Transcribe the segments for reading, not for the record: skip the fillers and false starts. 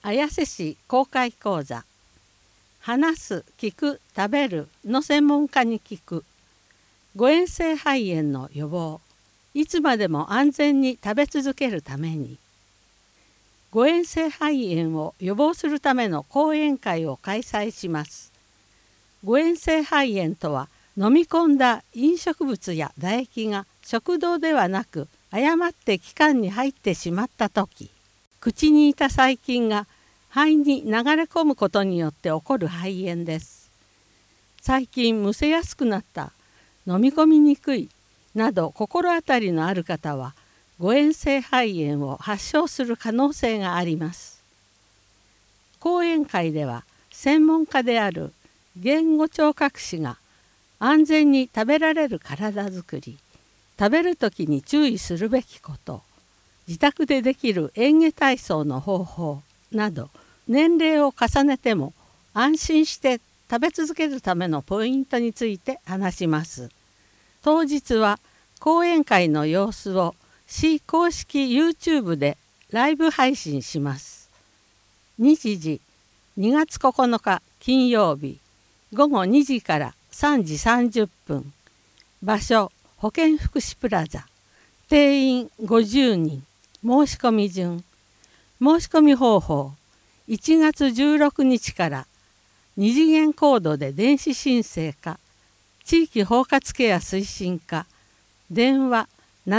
綾瀬市公開講座話す、聞く、食べるの専門家に聞く誤嚥性肺炎の予防いつまでも安全に食べ続けるために誤嚥性肺炎を予防するための講演会を開催します。誤嚥性肺炎とは飲み込んだ飲食物や唾液が食道ではなく誤って気管に入ってしまった時口にいた細菌が肺に流れ込むことによって起こる肺炎です。最近むせやすくなった、飲み込みにくいなど心当たりのある方は誤嚥性肺炎を発症する可能性があります。講演会では専門家である言語聴覚士が安全に食べられる体づくり、食べるときに注意するべきこと、自宅でできる嚥下体操の方法など年齢を重ねても安心して食べ続けるためのポイントについて話します。当日は講演会の様子を市公式 YouTube でライブ配信します。日時2月9日金曜日午後2時から3時30分。場所保健福祉プラザ。定員50人。申し込み順。申し込み方法。1月16日から2次元コードで電子申請か、地域包括ケア推進課、電話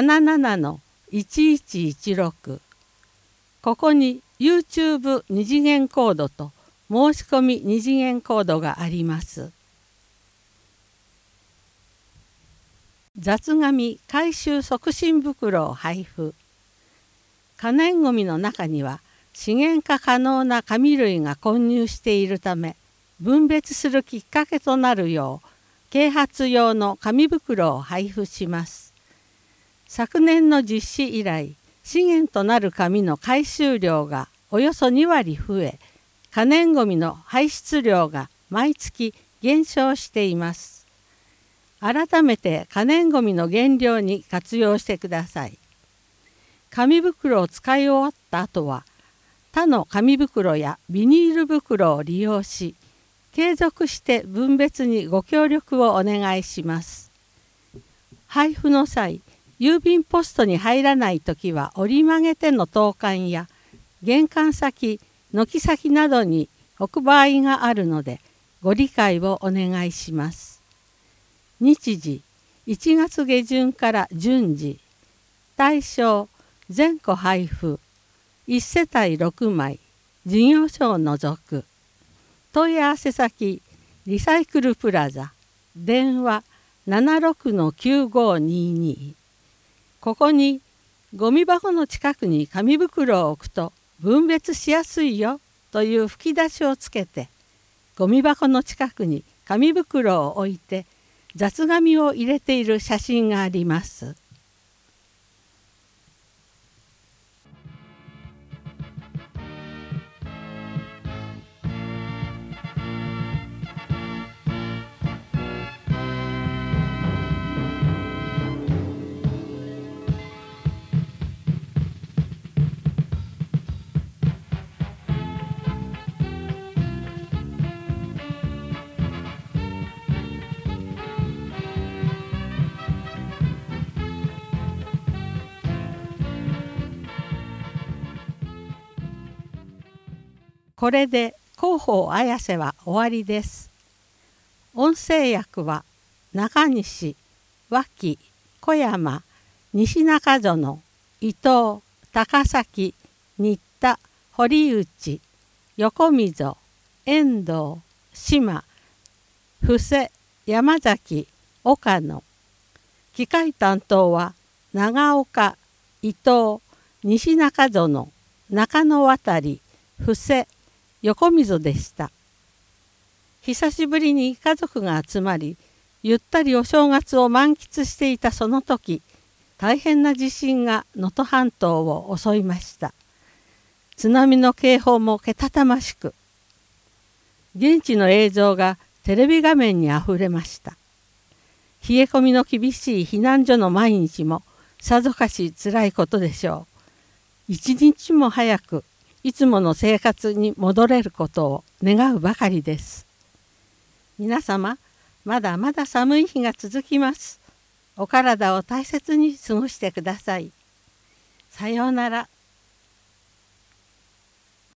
77-1116。ここに YouTube 二次元コードと申し込み二次元コードがあります。雑紙回収促進袋を配布。可燃ごみの中には資源化可能な紙類が混入しているため、分別するきっかけとなるよう啓発用の紙袋を配布します。昨年の実施以来、資源となる紙の回収量がおよそ2割増え、可燃ごみの排出量が毎月減少しています。改めて可燃ごみの減量に活用してください。紙袋を使い終わった後は、他の紙袋やビニール袋を利用し、継続して分別にご協力をお願いします。配布の際、郵便ポストに入らないときは折り曲げての投函や玄関先、軒先などに置く場合があるのでご理解をお願いします。日時1月下旬から順次。対象全戸配布。1世帯6枚。事業所を除く。問い合わせ先リサイクルプラザ。電話 76-9522。ここにゴミ箱の近くに紙袋を置くと分別しやすいよという吹き出しをつけて、ゴミ箱の近くに紙袋を置いて雑紙を入れている写真があります。これで広報綾瀬は終わりです。音声訳は中西、脇、小山、西中園、伊藤、高崎、新田、堀内、横溝、遠藤、島、布施、山崎、岡野。機械担当は長岡、伊藤、西中園、中野渡、布施、横溝でした。久しぶりに家族が集まり、ゆったりお正月を満喫していたその時、大変な地震が能登半島を襲いました。津波の警報もけたたましく、現地の映像がテレビ画面にあふれました。冷え込みの厳しい避難所の毎日もさぞかしつらいことでしょう。一日も早くいつもの生活に戻れることを願うばかりです。皆様、まだまだ寒い日が続きます。お体を大切に過ごしてください。さようなら。